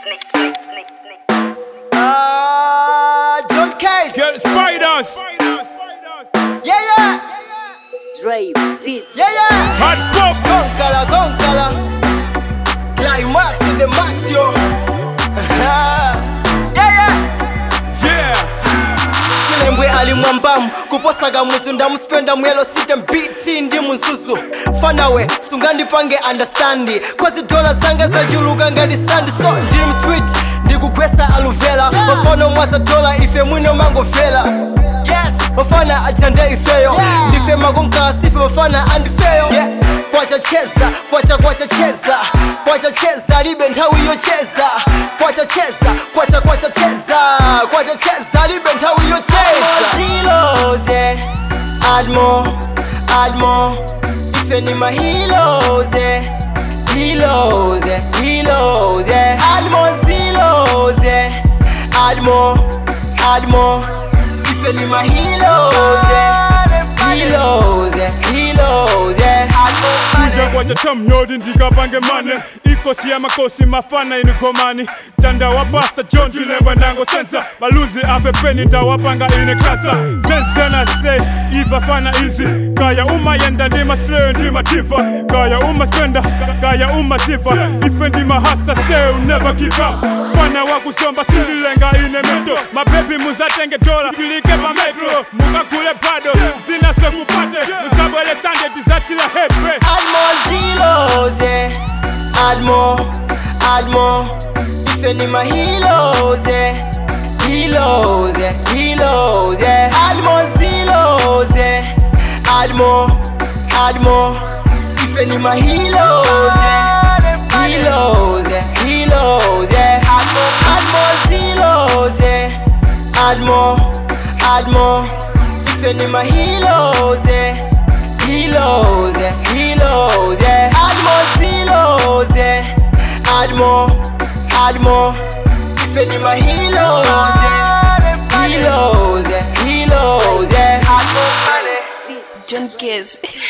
John Case. Get spiders. Yeah. Dre Beats. Yeah. Hot pop. Gonkala. Climax to the max, yo. Yeah. Kilembwe alimwambamu kuposaga muzu ndamuspenda mwelo site mbiti ndi munsusu fanawe sungandi pange understandi kwazi dola zanga zajuluka ngati sandi so ndiri mstreet ndikugwesa aluvela mafano mwaza dola ife mwino mangofela yes mafana ajande ifeyo ndife makonka sife mafana andifeyo yeah. Kwacha cheza libe nthawi yocheza kwacha cheza libe nthawi yocheza ziloze admo ife ni mahiloze admo ziloze admo ife ni mahiloze Kuja kwa chatam nyodi ndikapange mane ikosi ya makosi mafana inikomani tanda wa Basta John Kilemba nango sensa baluzi ape peni ndawapanga ine kasa sensena say iva fana easy kaya uma yenda ndima slay ndima tifa kaya uma spenda kaya uma sifa ife ndima hasa say you never give up fana wakusomba sindilenga ine meto mabebi muzatenge dola kilike pa metro mukakule bado zina sekupate musabwele sande tizachila hepe Admo ife ni mahiloze Admo ziloze Admo ife ni mahiloze Admo ziloze Admo ife ni mahiloze Admo ziloze Admo ife ni mahiloze John Case.